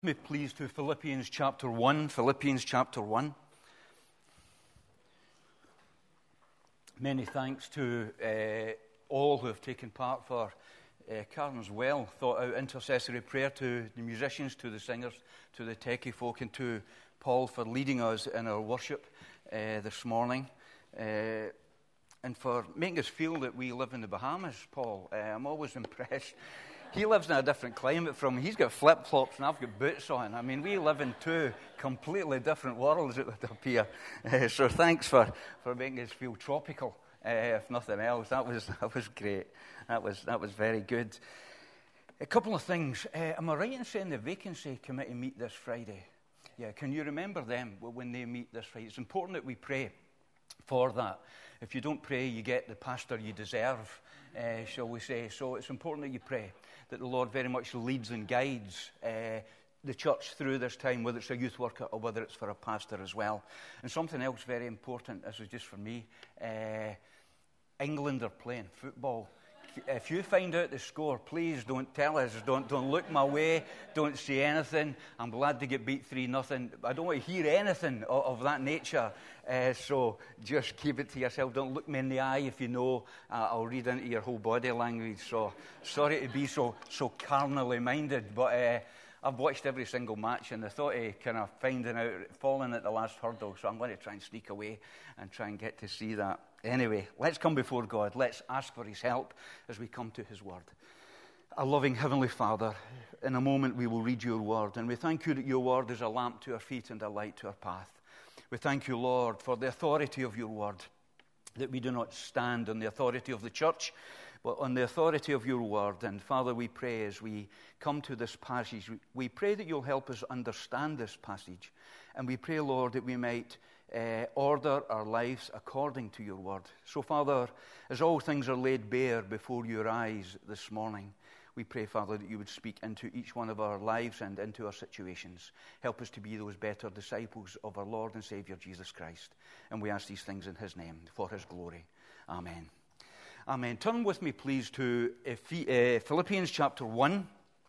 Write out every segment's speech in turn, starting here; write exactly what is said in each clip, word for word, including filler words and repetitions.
Me please to Philippians chapter one. Philippians chapter one. Many thanks to uh, all who have taken part for uh, Karen's well thought out intercessory prayer, to the musicians, to the singers, to the techie folk, and to Paul for leading us in our worship uh, this morning, uh, and for making us feel that we live in the Bahamas. Paul, uh, I'm always impressed. He lives in a different climate from me. He's got flip-flops and I've got boots on. I mean, we live in two completely different worlds, it would appear. Uh, so thanks for, for making us feel tropical, uh, if nothing else. That was that was great. That was that was very good. A couple of things. Uh, am I right in saying the vacancy committee meet this Friday? Yeah, can you remember them when they meet this Friday? It's important that we pray for that. If you don't pray, you get the pastor you deserve, uh, shall we say. So it's important that you pray, that the Lord very much leads and guides uh, the church through this time, whether it's a youth worker or whether it's for a pastor as well. And something else very important, this is just for me, uh, England are playing football. If you find out the score, please don't tell us. Don't don't look my way. Don't say anything. I'm glad to get beat three nothing. I don't want to hear anything of, of that nature. Uh, so just keep it to yourself. Don't look me in the eye if you know. Uh, I'll read into your whole body language. So sorry to be so so carnally minded, but uh, I've watched every single match, and the thought of kind of finding out, falling at the last hurdle. So I'm going to try and sneak away and try and get to see that. Anyway, let's come before God. Let's ask for his help as we come to his word. Our loving Heavenly Father, in a moment we will read your word, and we thank you that your word is a lamp to our feet and a light to our path. We thank you, Lord, for the authority of your word, that we do not stand on the authority of the church, but on the authority of your word. And Father, we pray as we come to this passage, we pray that you'll help us understand this passage. And we pray, Lord, that we might uh, order our lives according to your word. So, Father, as all things are laid bare before your eyes this morning, we pray, Father, that you would speak into each one of our lives and into our situations. Help us to be those better disciples of our Lord and Savior, Jesus Christ. And we ask these things in his name, for his glory. Amen. Amen. Turn with me, please, to Philippians chapter one.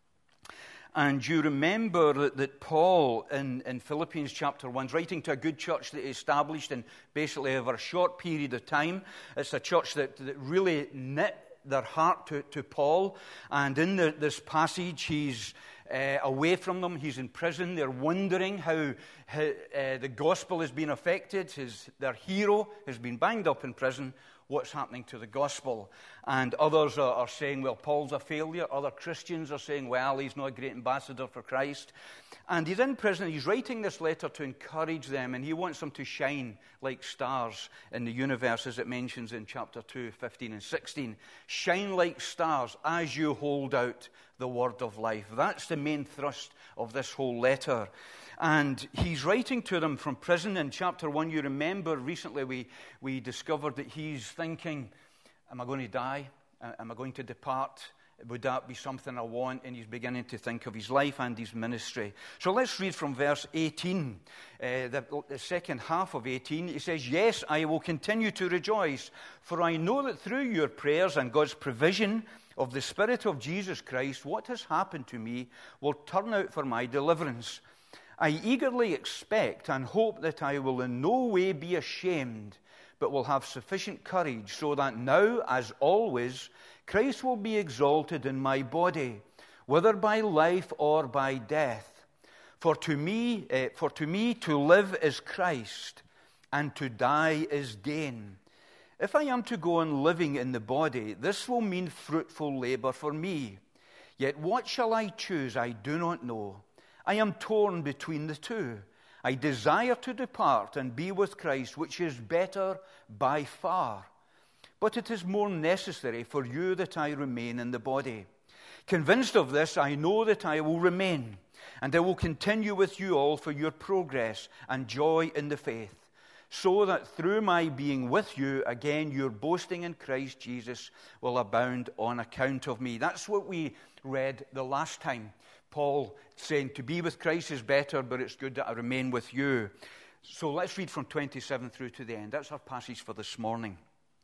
And you remember that, that Paul in, in Philippians chapter one is writing to a good church that he established in basically over a short period of time. It's a church that, that really knit their heart to, to Paul. And in the, this passage, he's uh, away from them. He's in prison. They're wondering how, how uh, the gospel has been affected. His, their hero has been banged up in prison. What's happening to the gospel? And others are, are saying, well, Paul's a failure. Other Christians are saying, well, he's not a great ambassador for Christ. And he's in prison. He's writing this letter to encourage them, and he wants them to shine like stars in the universe, as it mentions in chapter two, fifteen and sixteen. Shine like stars as you hold out the word of life. That's the main thrust of this whole letter. And he's writing to them from prison in chapter one. You remember recently we, we discovered that he's thinking, am I going to die? Am I going to depart? Would that be something I want? And he's beginning to think of his life and his ministry. So let's read from verse eighteen, uh, the, the second half of eighteen. He says, yes, I will continue to rejoice, for I know that through your prayers and God's provision of the Spirit of Jesus Christ, what has happened to me will turn out for my deliverance. I eagerly expect and hope that I will in no way be ashamed, but will have sufficient courage, so that now, as always, Christ will be exalted in my body, whether by life or by death. For to me, uh, for to me to live is Christ, and to die is gain. If I am to go on living in the body, this will mean fruitful labor for me. Yet what shall I choose? I do not know. I am torn between the two. I desire to depart and be with Christ, which is better by far. But it is more necessary for you that I remain in the body. Convinced of this, I know that I will remain, and I will continue with you all for your progress and joy in the faith, so that through my being with you, again, your boasting in Christ Jesus will abound on account of me. That's what we read the last time. Paul saying to be with Christ is better, but it's good that I remain with you. So let's read from twenty-seven through to the end. That's our passage for this morning.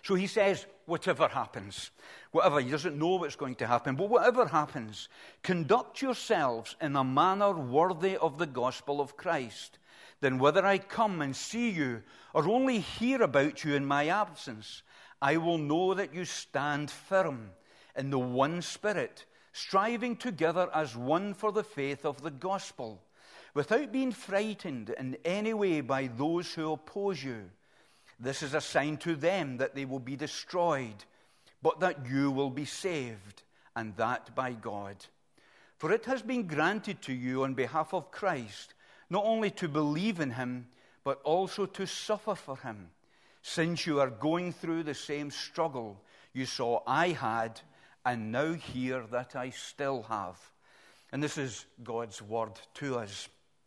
So he says, whatever happens, whatever, he doesn't know what's going to happen, but whatever happens, conduct yourselves in a manner worthy of the gospel of Christ. Then whether I come and see you or only hear about you in my absence, I will know that you stand firm in the one Spirit, striving together as one for the faith of the gospel, without being frightened in any way by those who oppose you. This is a sign to them that they will be destroyed, but that you will be saved, and that by God. For it has been granted to you on behalf of Christ, not only to believe in him, but also to suffer for him, since you are going through the same struggle you saw I had, and now hear that I still have. And this is God's word to us.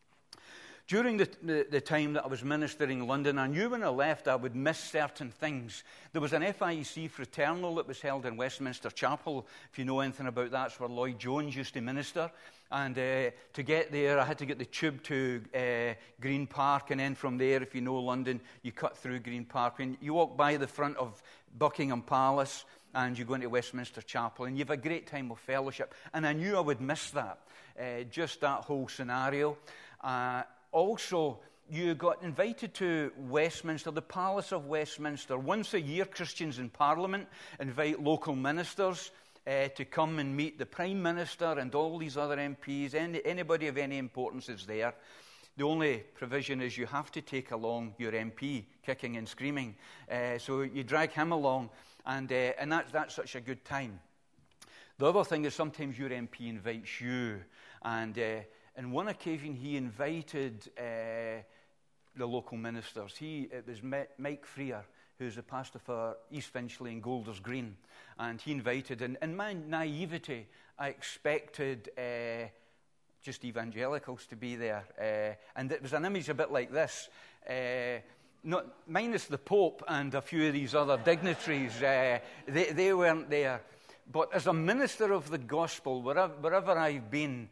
During the, the, the time that I was ministering in London, I knew when I left I would miss certain things. There was an F I E C fraternal that was held in Westminster Chapel. If you know anything about that, it's where Lloyd Jones used to minister. And uh, to get there, I had to get the tube to uh, Green Park, and then from there, if you know London, you cut through Green Park. And you walk by the front of Buckingham Palace, and you go into Westminster Chapel, and you have a great time of fellowship. And I knew I would miss that, uh, just that whole scenario. Uh, Also, you got invited to Westminster, the Palace of Westminster. Once a year, Christians in Parliament invite local ministers uh, to come and meet the Prime Minister and all these other M Ps. Any, anybody of any importance is there. The only provision is you have to take along your M P, kicking and screaming. Uh, so you drag him along, and, uh, and that's, that's such a good time. The other thing is sometimes your M P invites you, and... Uh, On one occasion, he invited uh, the local ministers. He, it was Mike Freer, who's the pastor for East Finchley and Golders Green. And he invited, and in my naivety, I expected uh, just evangelicals to be there. Uh, and it was an image a bit like this. Uh, not, minus the Pope and a few of these other dignitaries, uh, they, they weren't there. But as a minister of the gospel, wherever, wherever I've been,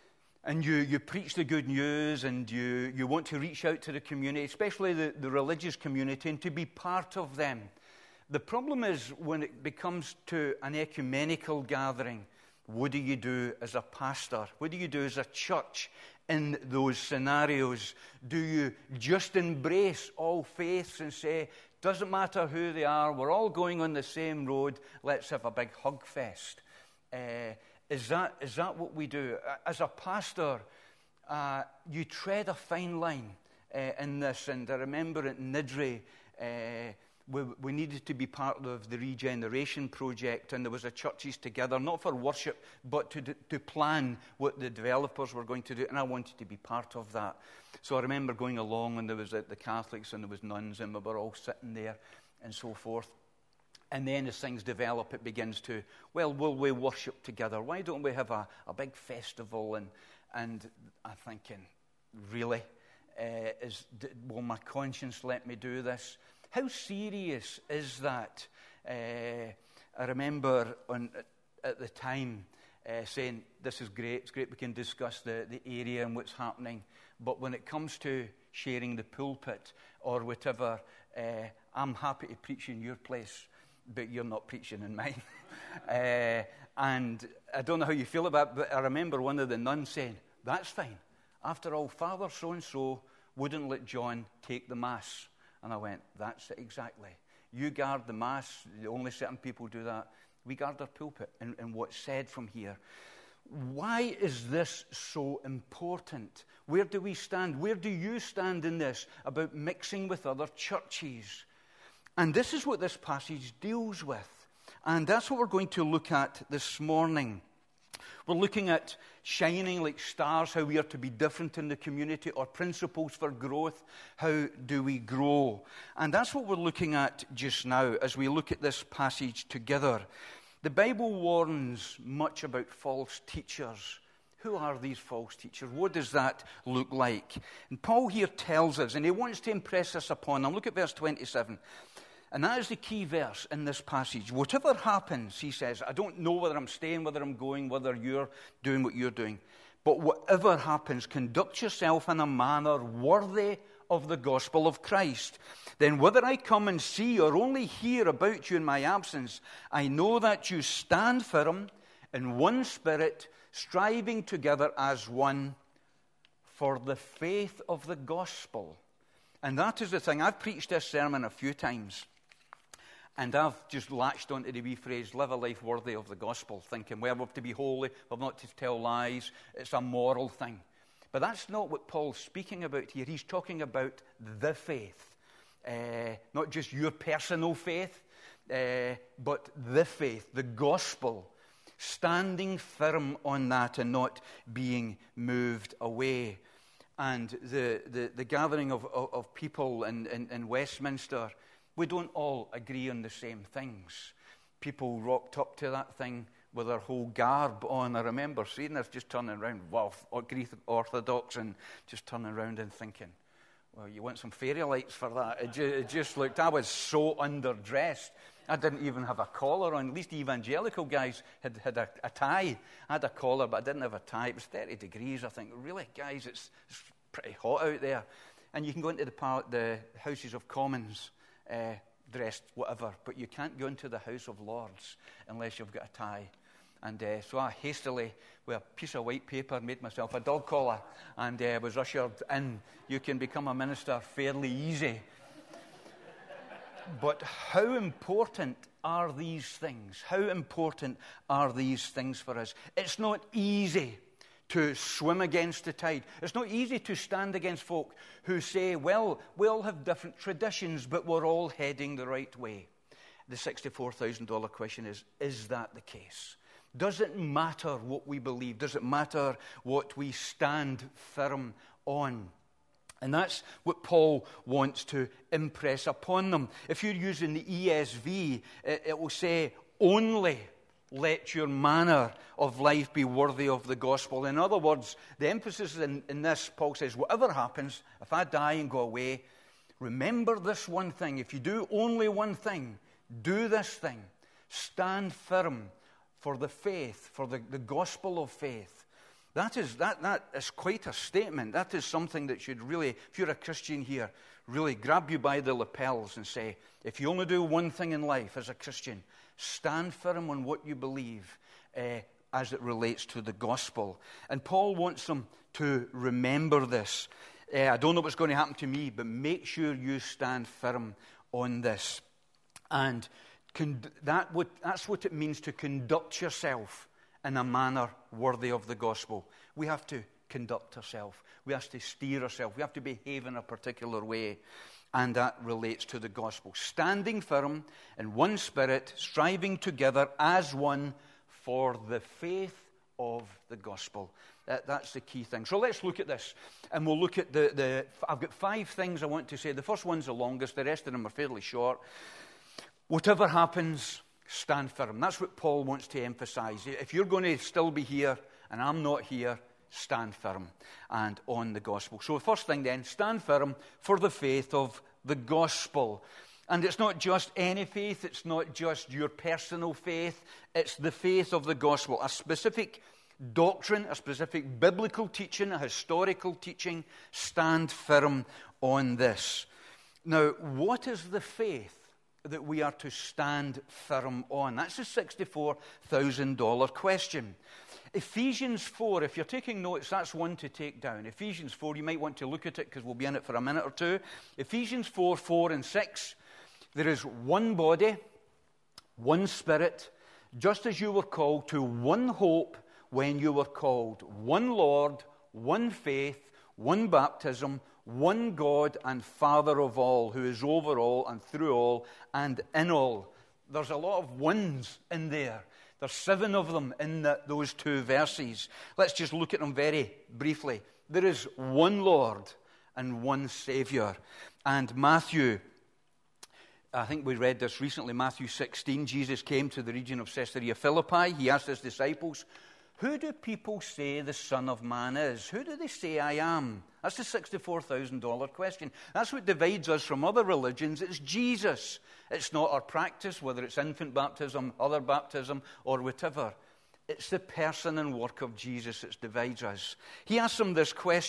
and you, you preach the good news, and you, you want to reach out to the community, especially the, the religious community, and to be part of them. The problem is when it becomes to an ecumenical gathering, what do you do as a pastor? What do you do as a church in those scenarios? Do you just embrace all faiths and say, doesn't matter who they are, we're all going on the same road, let's have a big hug fest? Uh, Is that, is that what we do? As a pastor, uh, you tread a fine line uh, in this. And I remember at Niddrie, uh, we, we needed to be part of the Regeneration Project, and there was a churches together, not for worship, but to, to plan what the developers were going to do, and I wanted to be part of that. So I remember going along, and there was uh, the Catholics, and there was nuns, and we were all sitting there, and so forth. And then as things develop, it begins to, well, will we worship together? Why don't we have a, a big festival? And and I'm thinking, really? Uh, is, will my conscience let me do this? How serious is that? Uh, I remember on, at the time uh, saying, this is great, it's great we can discuss the, the area and what's happening. But when it comes to sharing the pulpit or whatever, uh, I'm happy to preach in your place, but you're not preaching in mine. uh, and I don't know how you feel about it, but I remember one of the nuns saying, that's fine. After all, Father so-and-so wouldn't let John take the Mass. And I went, that's it exactly. You guard the Mass, only certain people do that. We guard our pulpit and, and what's said from here. Why is this so important? Where do we stand? Where do you stand in this about mixing with other churches? And this is what this passage deals with. And that's what we're going to look at this morning. We're looking at shining like stars, how we are to be different in the community, or principles for growth. How do we grow? And that's what we're looking at just now as we look at this passage together. The Bible warns much about false teachers. Who are these false teachers? What does that look like? And Paul here tells us, and he wants to impress us upon them. Look at verse twenty-seven. And that is the key verse in this passage. Whatever happens, he says, I don't know whether I'm staying, whether I'm going, whether you're doing what you're doing. But whatever happens, conduct yourself in a manner worthy of the gospel of Christ. Then whether I come and see or only hear about you in my absence, I know that you stand firm in one spirit, striving together as one for the faith of the gospel. And that is the thing. I've preached this sermon a few times, and I've just latched onto the wee phrase, live a life worthy of the gospel, thinking, well, we have to be holy, we have not to tell lies, it's a moral thing. But that's not what Paul's speaking about here. He's talking about the faith. Uh, not just your personal faith, uh, but the faith, the gospel, standing firm on that and not being moved away. And the, the, the gathering of, of, of people in, in, in Westminster, we don't all agree on the same things. People rocked up to that thing with their whole garb on. I remember seeing this, just turning around, wow, Greek Orthodox, and just turning around and thinking, well, you want some fairy lights for that? It, ju- it just looked, I was so underdressed. I didn't even have a collar on. At least the evangelical guys had, had a, a tie. I had a collar, but I didn't have a tie. It was thirty degrees, I think. Really, guys, it's, it's pretty hot out there. And you can go into the, par- the Houses of Commons uh, dressed whatever, but you can't go into the House of Lords unless you've got a tie. And uh, so I hastily, with a piece of white paper, made myself a dog collar and uh, was ushered in. You can become a minister fairly easy. But how important are these things? How important are these things for us? It's not easy to swim against the tide. It's not easy to stand against folk who say, well, we all have different traditions, but we're all heading the right way. The sixty-four thousand dollars question is, is that the case? Does it matter what we believe? Does it matter what we stand firm on? And that's what Paul wants to impress upon them. If you're using the E S V, it, it will say, only let your manner of life be worthy of the gospel. In other words, the emphasis in, in this, Paul says, whatever happens, if I die and go away, remember this one thing. If you do only one thing, do this thing. Stand firm for the faith, for the, the gospel of faith. That is that that is quite a statement. That is something that should really, if you're a Christian here, really grab you by the lapels and say, if you only do one thing in life as a Christian, stand firm on what you believe uh, as it relates to the gospel. And Paul wants them to remember this. Uh, I don't know what's going to happen to me, but make sure you stand firm on this. And Con- that would, that's what it means to conduct yourself in a manner worthy of the gospel. We have to conduct ourselves. We have to steer ourselves. We have to behave in a particular way. And that relates to the gospel. Standing firm in one spirit, striving together as one for the faith of the gospel. That, that's the key thing. So let's look at this. And we'll look at the, the... I've got five things I want to say. The first one's the longest. The rest of them are fairly short. Whatever happens, stand firm. That's what Paul wants to emphasize. If you're going to still be here and I'm not here, stand firm and on the gospel. So the first thing then, stand firm for the faith of the gospel. And it's not just any faith. It's not just your personal faith. It's the faith of the gospel. A specific doctrine, a specific biblical teaching, a historical teaching. Stand firm on this. Now, what is the faith that we are to stand firm on? That's a sixty-four thousand dollars question. Ephesians four, if you're taking notes, that's one to take down. Ephesians four, you might want to look at it because we'll be in it for a minute or two. Ephesians four, four and six, there is one body, one spirit, just as you were called to one hope when you were called, one Lord, one faith, one baptism, one God and Father of all, who is over all and through all and in all. There's a lot of ones in there. There's seven of them in the, those two verses. Let's just look at them very briefly. There is one Lord and one Savior. And Matthew, I think we read this recently, Matthew sixteen, Jesus came to the region of Caesarea Philippi. He asked his disciples, who do people say the Son of Man is? Who do they say I am? That's the sixty-four thousand dollars question. That's what divides us from other religions. It's Jesus. It's not our practice, whether it's infant baptism, other baptism, or whatever. It's the person and work of Jesus that divides us. He asked them this question.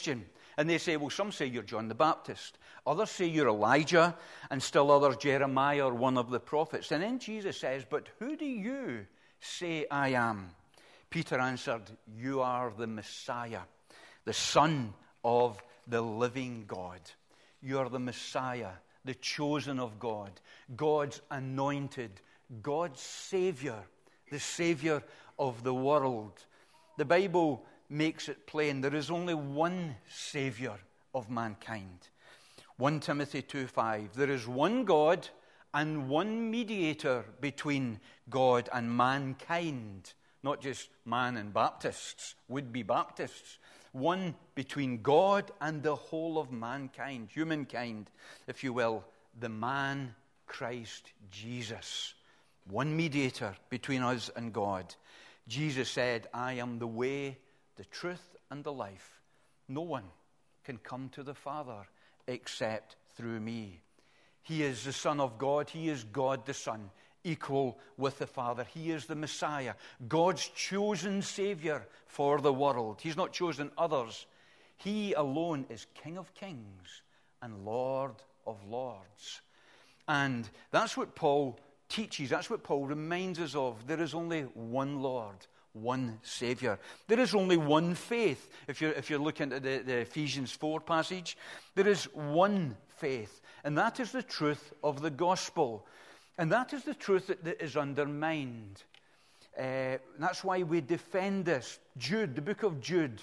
And they say, well, some say you're John the Baptist. Others say you're Elijah, and still others Jeremiah or one of the prophets. And then Jesus says, but who do you say I am? Peter answered, you are the Messiah, the Son of the living God. You are the Messiah, the chosen of God, God's anointed, God's Savior, the Savior of the world. The Bible makes it plain there is only one Savior of mankind. First Timothy two five, there is one God and one mediator between God and mankind. Not just man and Baptists, would-be Baptists. One between God and the whole of mankind, humankind, if you will, the man Christ Jesus. One mediator between us and God. Jesus said, I am the way, the truth, and the life. No one can come to the Father except through me. He is the Son of God. He is God the Son, equal with the Father. He is the Messiah, God's chosen Savior for the world. He's not chosen others. He alone is King of kings and Lord of lords. And that's what Paul teaches. That's what Paul reminds us of. There is only one Lord, one Savior. There is only one faith. If you're, if you're looking at the, the Ephesians four passage, there is one faith. And that is the truth of the gospel. And that is the truth that, that is undermined. Uh, that's why we defend this. Jude, the book of Jude.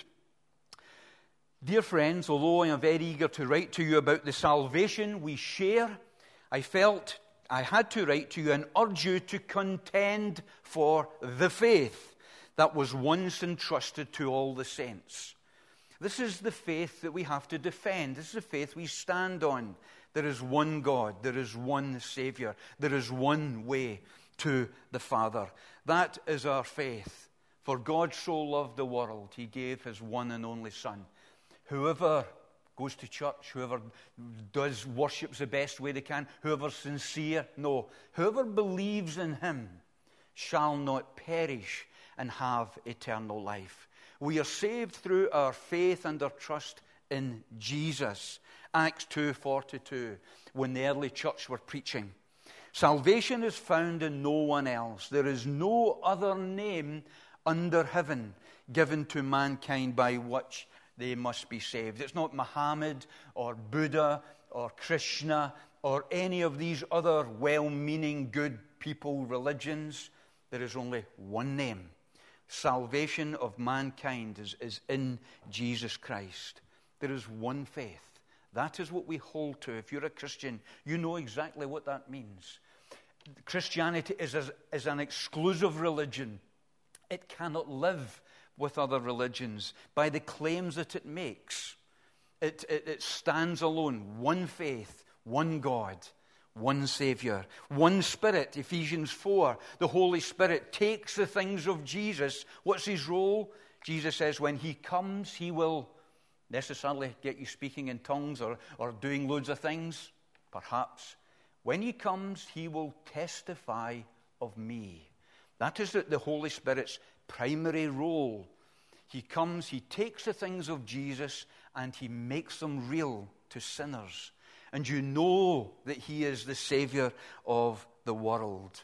Dear friends, although I am very eager to write to you about the salvation we share, I felt I had to write to you and urge you to contend for the faith that was once entrusted to all the saints. This is the faith that we have to defend. This is the faith we stand on. There is one God. There is one Savior. There is one way to the Father. That is our faith. For God so loved the world, He gave His one and only Son. Whoever goes to church, whoever does worships the best way they can, whoever's sincere, no, whoever believes in Him shall not perish and have eternal life. We are saved through our faith and our trust in Jesus. Acts two forty-two, when the early church were preaching. Salvation is found in no one else. There is no other name under heaven given to mankind by which they must be saved. It's not Muhammad or Buddha or Krishna or any of these other well-meaning good people religions. There is only one name. Salvation of mankind is, is in Jesus Christ. There is one faith. That is what we hold to. If you're a Christian, you know exactly what that means. Christianity is, a, is an exclusive religion. It cannot live with other religions by the claims that it makes. It, it, it stands alone. One faith, one God, one Savior, one Spirit. Ephesians four, the Holy Spirit takes the things of Jesus. What's His role? Jesus says when He comes, He will necessarily get you speaking in tongues or, or doing loads of things. Perhaps. When He comes, He will testify of me. That is the Holy Spirit's primary role. He comes, He takes the things of Jesus and He makes them real to sinners. And you know that He is the Savior of the world.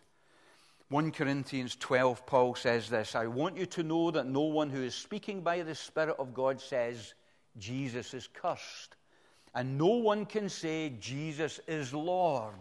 First Corinthians twelve, Paul says this, I want you to know that no one who is speaking by the Spirit of God says Jesus is cursed. And no one can say Jesus is Lord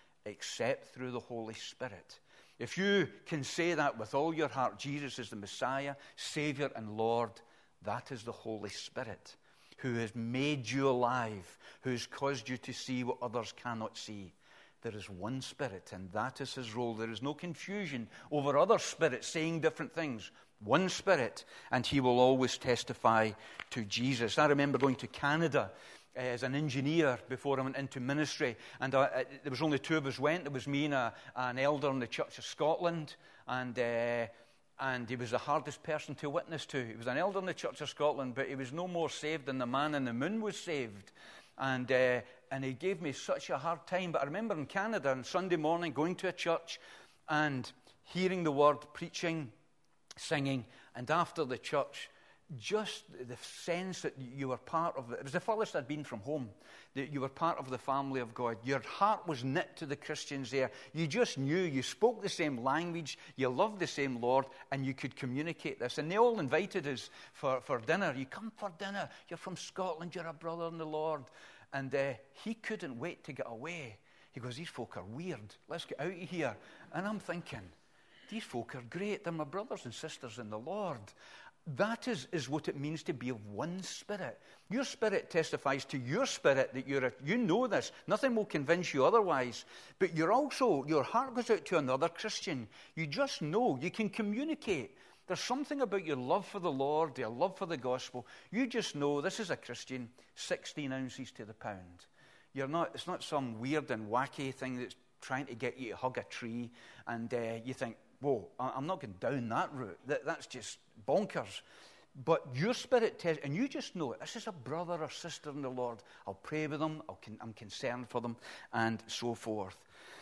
except through the Holy Spirit. If you can say that with all your heart, Jesus is the Messiah, Savior, and Lord, that is the Holy Spirit who has made you alive, who has caused you to see what others cannot see. There is one Spirit, and that is His role. There is no confusion over other spirits saying different things. One Spirit, and He will always testify to Jesus. I remember going to Canada uh, as an engineer before I went into ministry, and uh, there was only two of us went. There was me and a, an elder in the Church of Scotland, and uh, and he was the hardest person to witness to. He was an elder in the Church of Scotland, but he was no more saved than the man in the moon was saved. And uh, and he gave me such a hard time. But I remember in Canada on Sunday morning going to a church and hearing the word, preaching, singing, and after the church, just the sense that you were part of it. It was the furthest I'd been from home, that you were part of the family of God. Your heart was knit to the Christians there. You just knew, you spoke the same language, you loved the same Lord, and you could communicate this. And they all invited us for, for dinner. You come for dinner, you're from Scotland, you're a brother in the Lord. And uh, he couldn't wait to get away. He goes, these folk are weird, let's get out of here. And I'm thinking, these folk are great, they're my brothers and sisters in the Lord. That is, is what it means to be of one spirit. Your spirit testifies to your spirit that you're a, you know this. Nothing will convince you otherwise. But you're also, your heart goes out to another Christian. You just know, you can communicate. There's something about your love for the Lord, your love for the gospel. You just know this is a Christian, sixteen ounces to the pound. You're not, it's not some weird and wacky thing that's trying to get you to hug a tree and uh, you think, whoa, I'm not going down that route. That, that's just bonkers. But your spirit tells, and you just know it. This is a brother or sister in the Lord. I'll pray with them. I'll, I'm concerned for them, and so forth.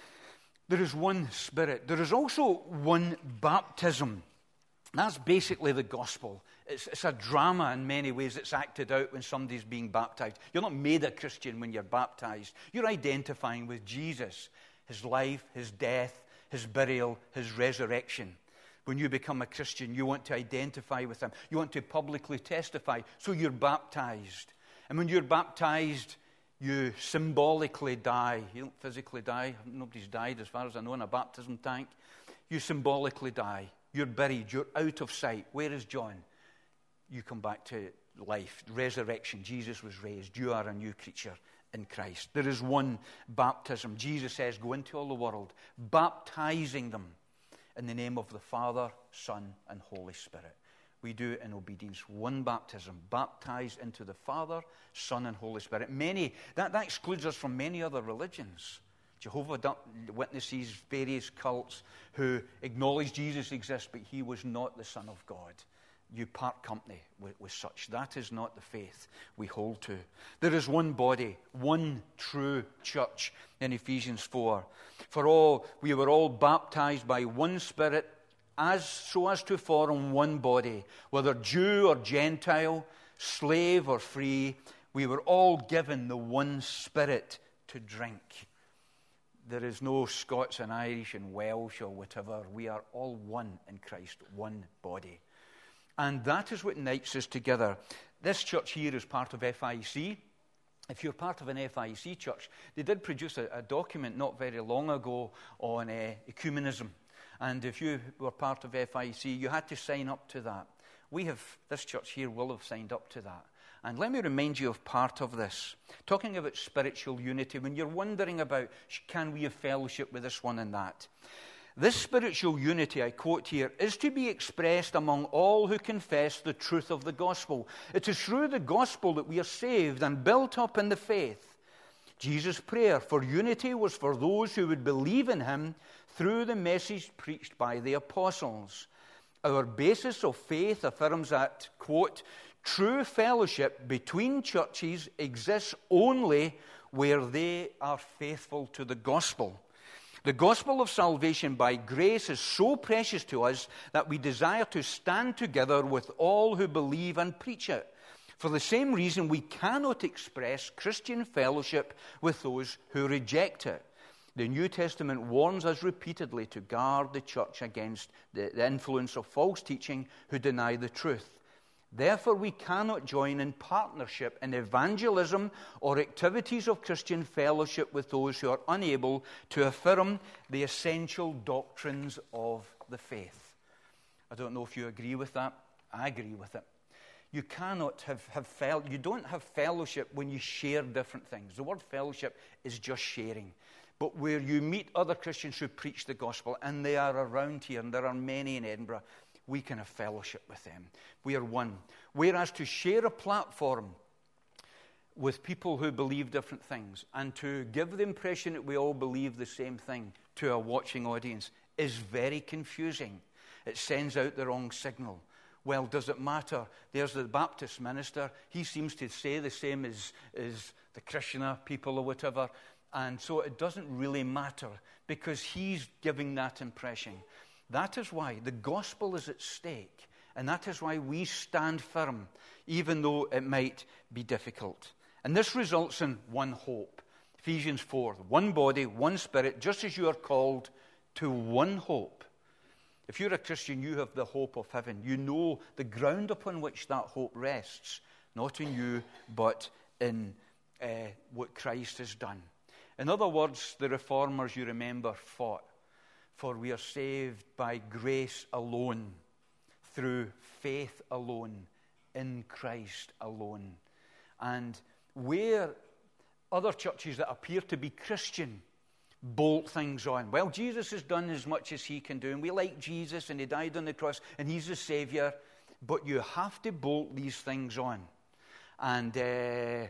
There is one spirit. There is also one baptism. That's basically the gospel. It's, it's a drama in many ways that's acted out when somebody's being baptized. You're not made a Christian when you're baptized. You're identifying with Jesus, his life, his death, his burial, his resurrection. When you become a Christian, you want to identify with him. You want to publicly testify. So you're baptized. And when you're baptized, you symbolically die. You don't physically die. Nobody's died, as far as I know, in a baptism tank. You symbolically die. You're buried. You're out of sight. Where is John? You come back to life. Resurrection. Jesus was raised. You are a new creature in Christ. There is one baptism. Jesus says, go into all the world, baptizing them in the name of the Father, Son, and Holy Spirit. We do it in obedience. One baptism, baptized into the Father, Son, and Holy Spirit. Many, that, that excludes us from many other religions. Jehovah's Witnesses, various cults who acknowledge Jesus exists, but he was not the Son of God. You part company with, with such. That is not the faith we hold to. There is one body, one true church in Ephesians four. For all, we were all baptized by one Spirit, as so as to form one body, whether Jew or Gentile, slave or free. We were all given the one Spirit to drink. There is no Scots and Irish and Welsh or whatever. We are all one in Christ, one body. And that is what unites us together. This church here is part of F I C. If you're part of an F I C church, they did produce a, a document not very long ago on uh, ecumenism. And if you were part of F I C, you had to sign up to that. We have, this church here will have signed up to that. And let me remind you of part of this. Talking about spiritual unity, when you're wondering about, can we have fellowship with this one and that? This spiritual unity, I quote here, is to be expressed among all who confess the truth of the gospel. It is through the gospel that we are saved and built up in the faith. Jesus' prayer for unity was for those who would believe in him through the message preached by the apostles. Our basis of faith affirms that, quote, true fellowship between churches exists only where they are faithful to the gospel. The gospel of salvation by grace is so precious to us that we desire to stand together with all who believe and preach it. For the same reason, we cannot express Christian fellowship with those who reject it. The New Testament warns us repeatedly to guard the church against the, the influence of false teaching who deny the truth. Therefore, we cannot join in partnership in evangelism or activities of Christian fellowship with those who are unable to affirm the essential doctrines of the faith. I don't know if you agree with that. I agree with it. You cannot have, have fel- you don't have fellowship when you share different things. The word fellowship is just sharing. But where you meet other Christians who preach the gospel, and they are around here, and there are many in Edinburgh, we can have fellowship with them. We are one. Whereas to share a platform with people who believe different things and to give the impression that we all believe the same thing to a watching audience is very confusing. It sends out the wrong signal. Well, does it matter? There's the Baptist minister. He seems to say the same as, as the Krishna people or whatever. And so it doesn't really matter because he's giving that impression. That is why the gospel is at stake. And that is why we stand firm, even though it might be difficult. And this results in one hope. Ephesians four, one body, one spirit, just as you are called to one hope. If you're a Christian, you have the hope of heaven. You know the ground upon which that hope rests, not in you, but in uh, what Christ has done. In other words, the Reformers, you remember, fought, for we are saved by grace alone, through faith alone, in Christ alone. And where other churches that appear to be Christian bolt things on, well, Jesus has done as much as he can do, and we like Jesus, and he died on the cross, and he's the Savior, but you have to bolt these things on. And uh,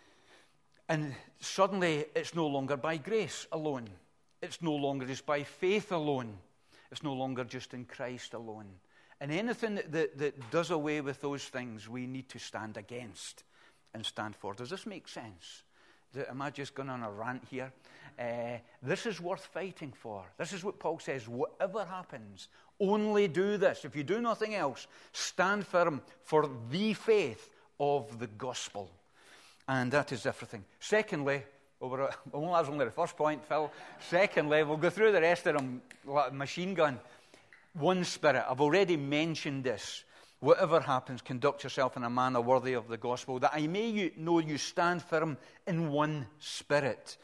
and suddenly it's no longer by grace alone. It's no longer just by faith alone. It's no longer just in Christ alone. And anything that, that, that does away with those things, we need to stand against and stand for. Does this make sense? Am I just going on a rant here? Uh, this is worth fighting for. This is what Paul says. Whatever happens, only do this. If you do nothing else, stand firm for the faith of the gospel. And that is everything. Secondly, over, well, that's only the first point, Phil. Secondly, we'll go through the rest of them like a machine gun. One spirit. I've already mentioned this. Whatever happens, conduct yourself in a manner worthy of the gospel, that I may you know you stand firm in one spirit.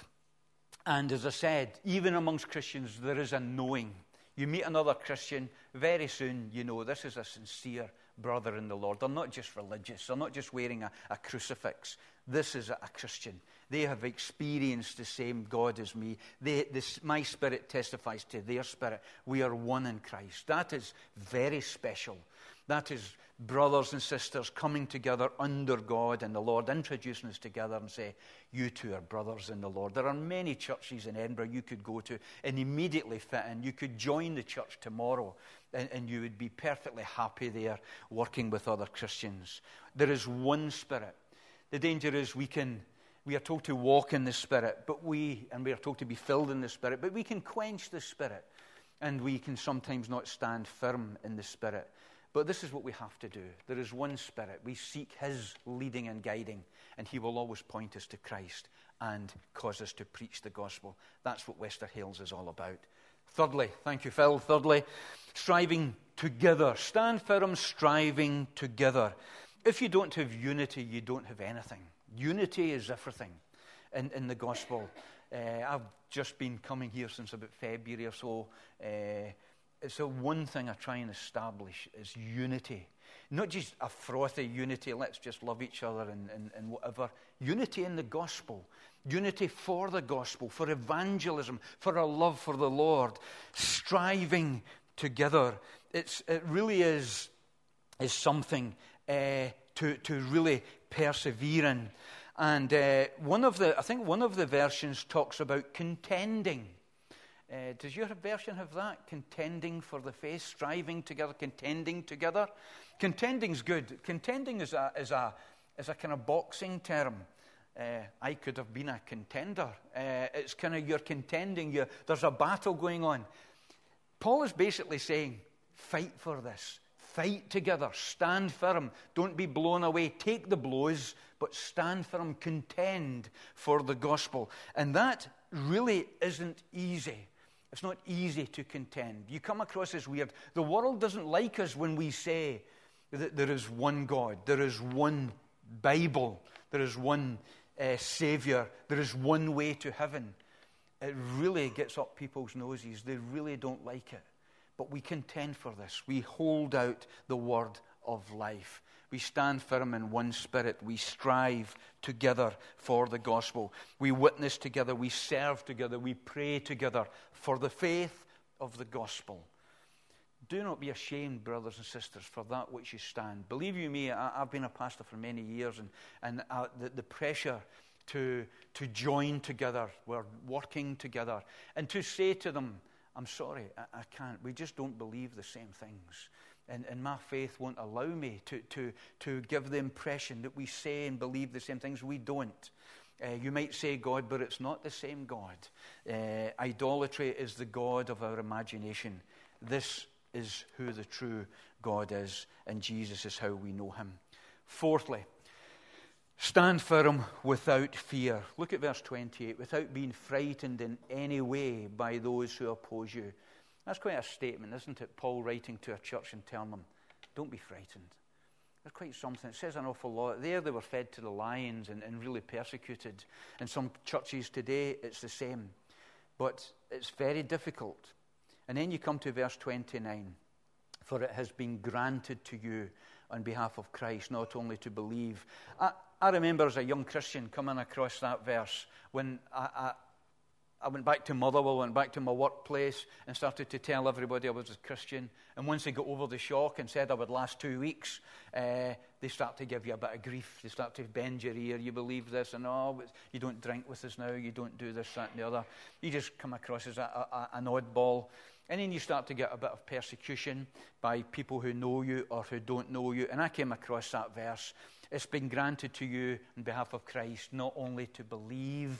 And as I said, even amongst Christians, there is a knowing. You meet another Christian, very soon you know this is a sincere brother in the Lord. They're not just religious. They're not just wearing a, a crucifix. This is a, a Christian. They have experienced the same God as me. They, this, my spirit testifies to their spirit. We are one in Christ. That is very special. That is brothers and sisters coming together under God and the Lord, introducing us together and say, you two are brothers in the Lord. There are many churches in Edinburgh you could go to and immediately fit in. You could join the church tomorrow and, and you would be perfectly happy there working with other Christians. There is one spirit. The danger is we can, we are told to walk in the Spirit, but we, and we are told to be filled in the Spirit, but we can quench the Spirit and we can sometimes not stand firm in the Spirit. But this is what we have to do. There is one Spirit. We seek his leading and guiding, and he will always point us to Christ and cause us to preach the gospel. That's what Wester Hales is all about. Thirdly, thank you, Phil. Thirdly, striving together. Stand firm, striving together. If you don't have unity, you don't have anything. Unity is everything in, in the gospel. Uh, I've just been coming here since about February or so. Uh, It's the one thing I try and establish is unity. Not just a frothy unity, let's just love each other and, and, and whatever. Unity in the gospel. Unity for the gospel, for evangelism, for a love for the Lord. Striving together. It's, it really is, is something uh, to, to really persevere in. And uh, one of the, I think one of the versions talks about contending. Uh, does your version have that? Contending for the faith, striving together, contending together. Contending's good. Contending is a is a is a kind of boxing term. Uh, I could have been a contender. Uh, it's kind of you're contending. You there's a battle going on. Paul is basically saying, fight for this. Fight together. Stand firm. Don't be blown away. Take the blows, but stand firm. Contend for the gospel. And that really isn't easy. It's not easy to contend. You come across as weird. The world doesn't like us when we say that there is one God, there is one Bible, there is one uh, Savior, there is one way to heaven. It really gets up people's noses. They really don't like it. But we contend for this. We hold out the word of life. We stand firm in one spirit. We strive together for the gospel. We witness together. We serve together. We pray together for the faith of the gospel. Do not be ashamed, brothers and sisters, for that which you stand. Believe you me, I, I've been a pastor for many years, and, and uh, the, the pressure to, to join together, we're working together, and to say to them, I'm sorry, I, I can't. We just don't believe the same things. And, and my faith won't allow me to, to, to give the impression that we say and believe the same things. We don't. Uh, you might say God, but it's not the same God. Uh, idolatry is the God of our imagination. This is who the true God is, and Jesus is how we know him. Fourthly, stand firm without fear. Look at verse twenty-eight. Without being frightened in any way by those who oppose you. That's quite a statement, isn't it? Paul writing to a church and telling them, don't be frightened. That's quite something. It says an awful lot. There they were fed to the lions and, and really persecuted. In some churches today, it's the same. But it's very difficult. And then you come to verse twenty-nine. For it has been granted to you on behalf of Christ, not only to believe. I, I remember as a young Christian coming across that verse when I, I, I went back to Motherwell, went back to my workplace and started to tell everybody I was a Christian. And once they got over the shock and said I would last two weeks, uh, they start to give you a bit of grief. They start to bend your ear. You believe this, and oh, you don't drink with us now. You don't do this, that, and the other. You just come across as a, a, an oddball. And then you start to get a bit of persecution by people who know you or who don't know you. And I came across that verse. It's been granted to you on behalf of Christ, not only to believe,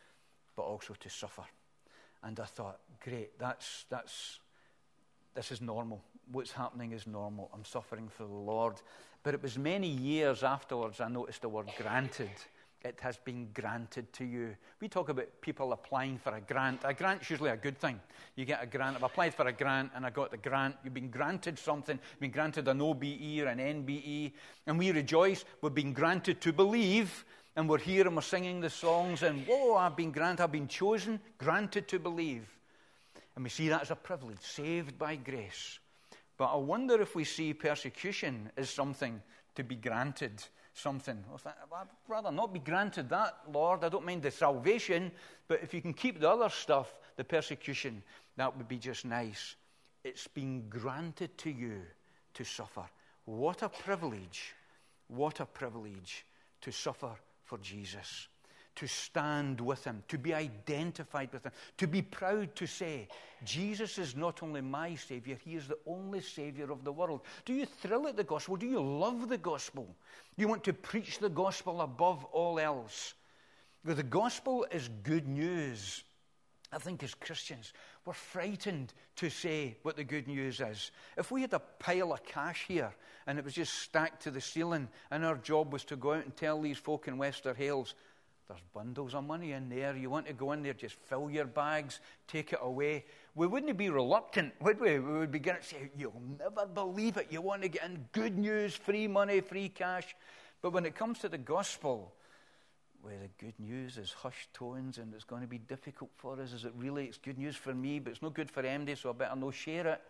but also to suffer. And I thought, great, that's that's this is normal. What's happening is normal. I'm suffering for the Lord. But it was many years afterwards I noticed the word granted. It has been granted to you. We talk about people applying for a grant. A grant's usually a good thing. You get a grant. I've applied for a grant and I got the grant. You've been granted something. You've been granted an O B E or an N B E. And we rejoice. We've been granted to believe. And we're here and we're singing the songs. And, whoa, I've been granted. I've been chosen, granted to believe. And we see that as a privilege, saved by grace. But I wonder if we see persecution as something to be granted. Something. I'd rather not be granted that, Lord. I don't mind the salvation, but if you can keep the other stuff, the persecution, that would be just nice. It's been granted to you to suffer. What a privilege. What a privilege to suffer for Jesus, to stand with him, to be identified with him, to be proud to say, Jesus is not only my Savior, he is the only Savior of the world. Do you thrill at the gospel? Do you love the gospel? You want to preach the gospel above all else? The gospel is good news. I think as Christians, we're frightened to say what the good news is. If we had a pile of cash here and it was just stacked to the ceiling and our job was to go out and tell these folk in Wester Hailes, there's bundles of money in there. You want to go in there, just fill your bags, take it away. We wouldn't be reluctant, would we? We would begin to say, you'll never believe it. You want to get in good news, free money, free cash. But when it comes to the gospel, where the good news is hushed tones and it's going to be difficult for us, is it really? It's good news for me, but it's not good for M D, so I better not share it.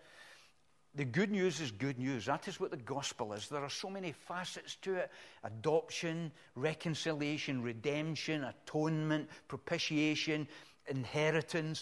The good news is good news. That is what the gospel is. There are so many facets to it. Adoption, reconciliation, redemption, atonement, propitiation, inheritance.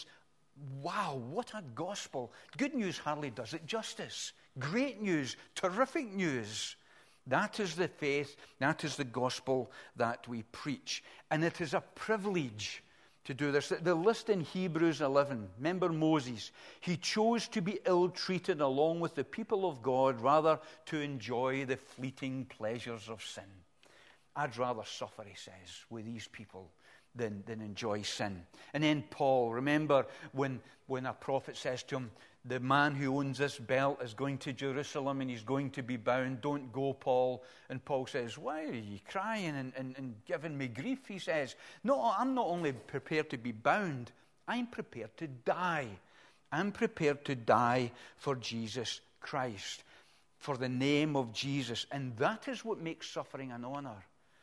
Wow, what a gospel. Good news hardly does it justice. Great news, terrific news. That is the faith, that is the gospel that we preach. And it is a privilege to do this. The list in Hebrews eleven, remember Moses, he chose to be ill-treated along with the people of God rather to enjoy the fleeting pleasures of sin. I'd rather suffer, he says, with these people than, than enjoy sin. And then Paul, remember when, when a prophet says to him, the man who owns this belt is going to Jerusalem and he's going to be bound. Don't go, Paul. And Paul says, why are you crying and, and, and giving me grief? He says, no, I'm not only prepared to be bound, I'm prepared to die. I'm prepared to die for Jesus Christ, for the name of Jesus. And that is what makes suffering an honor.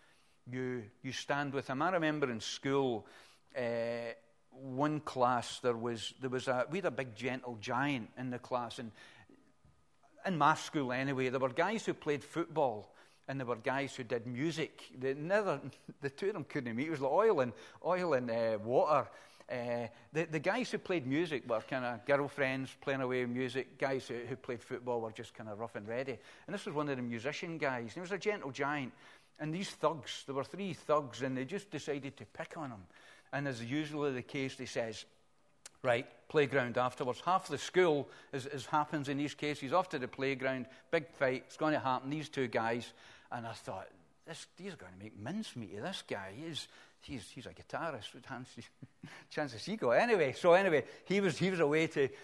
You, you stand with him. I remember in school, uh, one class, there was there was a we had a big gentle giant in the class, and in my school anyway, there were guys who played football and there were guys who did music. They never, the two of them couldn't meet. It was like oil and oil and uh, water. Uh, the the guys who played music were kind of girlfriends playing away with music. Guys who, who played football were just kind of rough and ready. And this was one of the musician guys. And he was a gentle giant. And these thugs, there were three thugs, and they just decided to pick on him. And as usually the case, he says, right, playground afterwards. Half the school, as, as happens in these cases, off to the playground, big fight, it's going to happen, these two guys. And I thought, this, he's going to make mincemeat of this guy. He's, he's, he's a guitarist. What chances he got? Anyway, so anyway, he was, he was away to...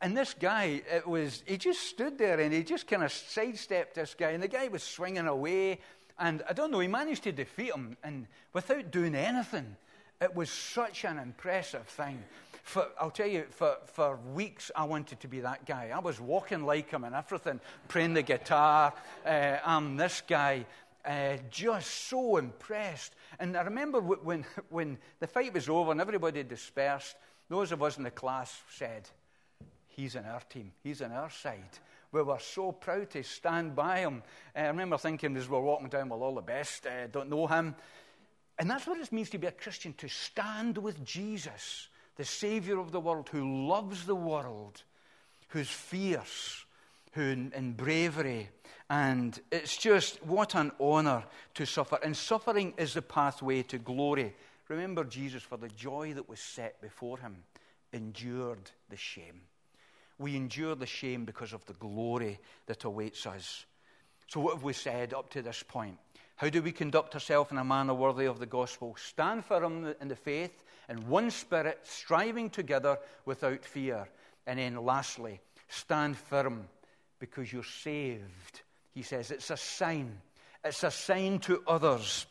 And this guy, it was, he just stood there and he just kind of sidestepped this guy. And the guy was swinging away. And I don't know, he managed to defeat him. And without doing anything, it was such an impressive thing. For, I'll tell you, for, for weeks I wanted to be that guy. I was walking like him and everything, playing the guitar. Uh, I'm this guy, uh, just so impressed. And I remember when, when the fight was over and everybody dispersed, those of us in the class said, he's in our team, he's on our side. We were so proud to stand by him. Uh, I remember thinking as we were walking down, well, all the best, uh, don't know him. And that's what it means to be a Christian, to stand with Jesus, the Savior of the world, who loves the world, who's fierce, who in, in bravery. And it's just, what an honor to suffer. And suffering is the pathway to glory. Remember, Jesus, for the joy that was set before him, endured the shame. We endure the shame because of the glory that awaits us. So what have we said up to this point? How do we conduct ourselves in a manner worthy of the gospel? Stand firm in the faith, in one spirit, striving together without fear. And then lastly, stand firm because you're saved. He says it's a sign. It's a sign to others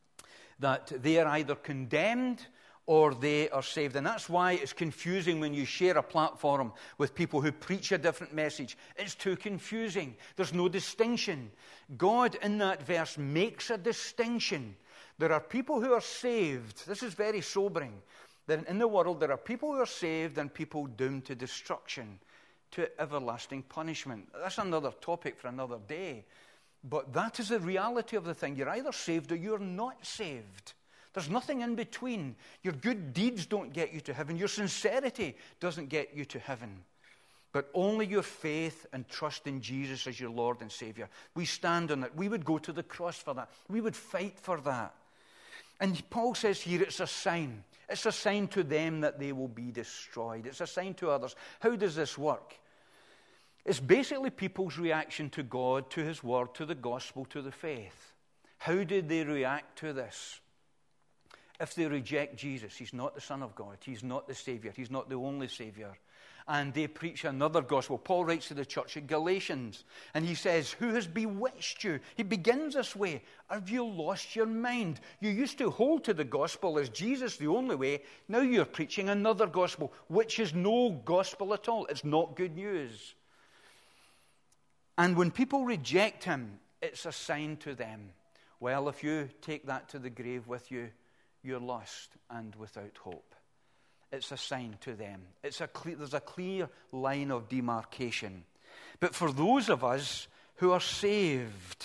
that they are either condemned or they are saved. And that's why it's confusing when you share a platform with people who preach a different message. It's too confusing. There's no distinction. God in that verse makes a distinction. There are people who are saved. This is very sobering. That in the world there are people who are saved and people doomed to destruction, to everlasting punishment. That's another topic for another day. But that is the reality of the thing. You're either saved or you're not saved. There's nothing in between. Your good deeds don't get you to heaven. Your sincerity doesn't get you to heaven. But only your faith and trust in Jesus as your Lord and Savior. We stand on it. We would go to the cross for that. We would fight for that. And Paul says here it's a sign. It's a sign to them that they will be destroyed. It's a sign to others. How does this work? It's basically people's reaction to God, to his word, to the gospel, to the faith. How did they react to this? If they reject Jesus, he's not the Son of God, he's not the Savior, he's not the only Savior, and they preach another gospel. Paul writes to the church at Galatians, and he says, who has bewitched you? He begins this way. Have you lost your mind? You used to hold to the gospel as Jesus the only way. Now you're preaching another gospel, which is no gospel at all. It's not good news. And when people reject him, it's a sign to them. Well, if you take that to the grave with you, you're lost and without hope. It's a sign to them. It's a clear, there's a clear line of demarcation. But for those of us who are saved,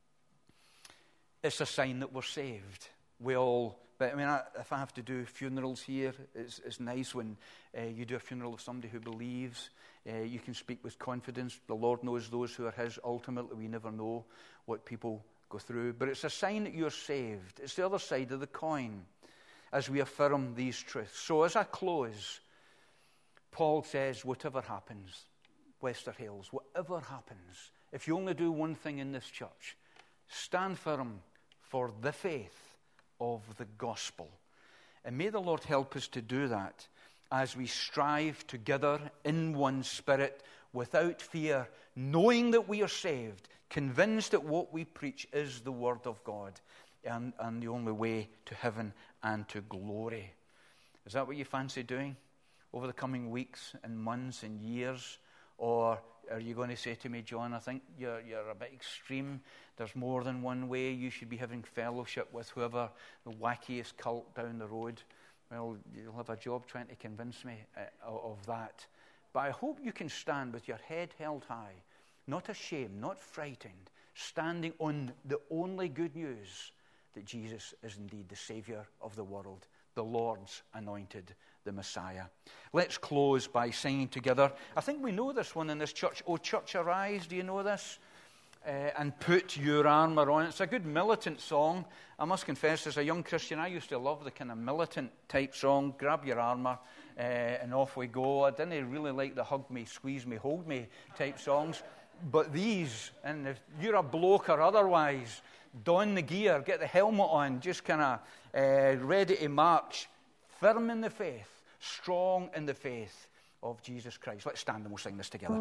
it's a sign that we're saved. We all, but I mean, I, if I have to do funerals here, it's, it's nice when uh, you do a funeral of somebody who believes. Uh, you can speak with confidence. The Lord knows those who are his. Ultimately, we never know what people go through, but it's a sign that you're saved. It's the other side of the coin as we affirm these truths. So as I close, Paul says, whatever happens, Wester Hailes, whatever happens, if you only do one thing in this church, stand firm for the faith of the gospel. And may the Lord help us to do that as we strive together in one spirit, without fear, knowing that we are saved, convinced that what we preach is the word of God and, and the only way to heaven and to glory. Is that what you fancy doing over the coming weeks and months and years? Or are you going to say to me, John, I think you're, you're a bit extreme. There's more than one way. You should be having fellowship with whoever the wackiest cult down the road. Well, you'll have a job trying to convince me uh, of that. But I hope you can stand with your head held high, not ashamed, not frightened, standing on the only good news that Jesus is indeed the Savior of the world, the Lord's anointed, the Messiah. Let's close by singing together. I think we know this one in this church. Oh, church, arise. Do you know this? Uh, and put your armor on. It's a good militant song. I must confess, as a young Christian, I used to love the kind of militant type song. Grab your armor uh, and off we go. I didn't really like the hug me, squeeze me, hold me type songs. But these, and if you're a bloke or otherwise, don the gear, get the helmet on, just kind of uh, ready to march, firm in the faith, strong in the faith, of Jesus Christ. Let's stand and we'll sing this together.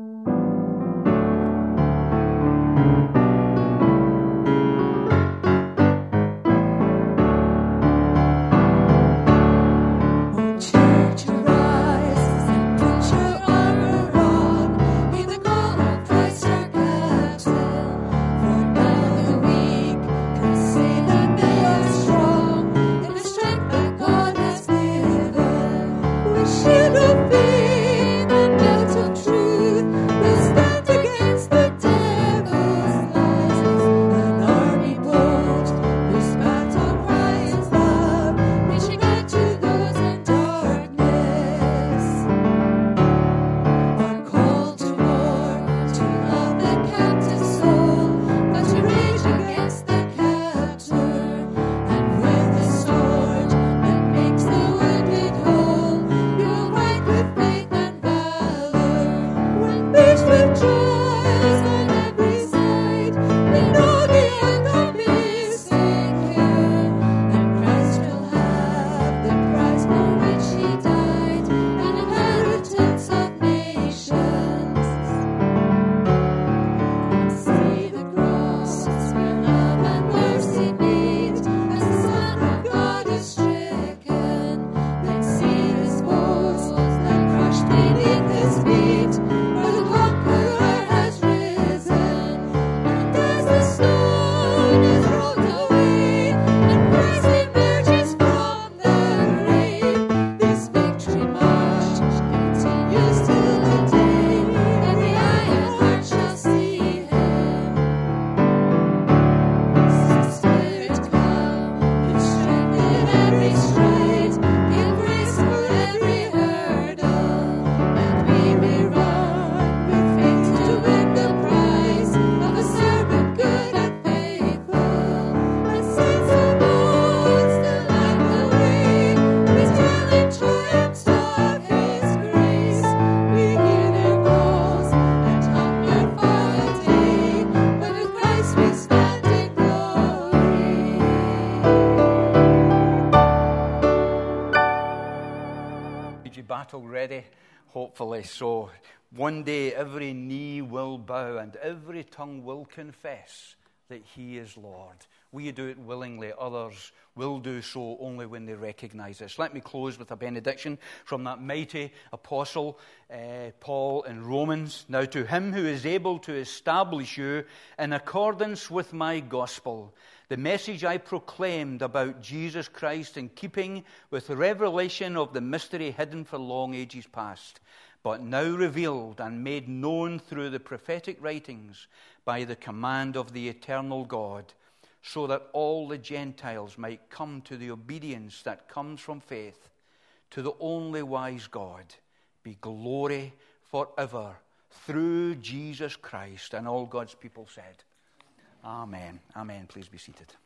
Battle ready, hopefully. So one day every knee will bow and every tongue will confess that he is Lord. We do it willingly. Others will do so only when they recognize this. Let me close with a benediction from that mighty apostle, uh, Paul, in Romans. Now to him who is able to establish you in accordance with my gospel, the message I proclaimed about Jesus Christ in keeping with the revelation of the mystery hidden for long ages past, but now revealed and made known through the prophetic writings by the command of the eternal God, so that all the Gentiles might come to the obedience that comes from faith. To the only wise God be glory forever through Jesus Christ. And all God's people said, Amen. Amen. Please be seated.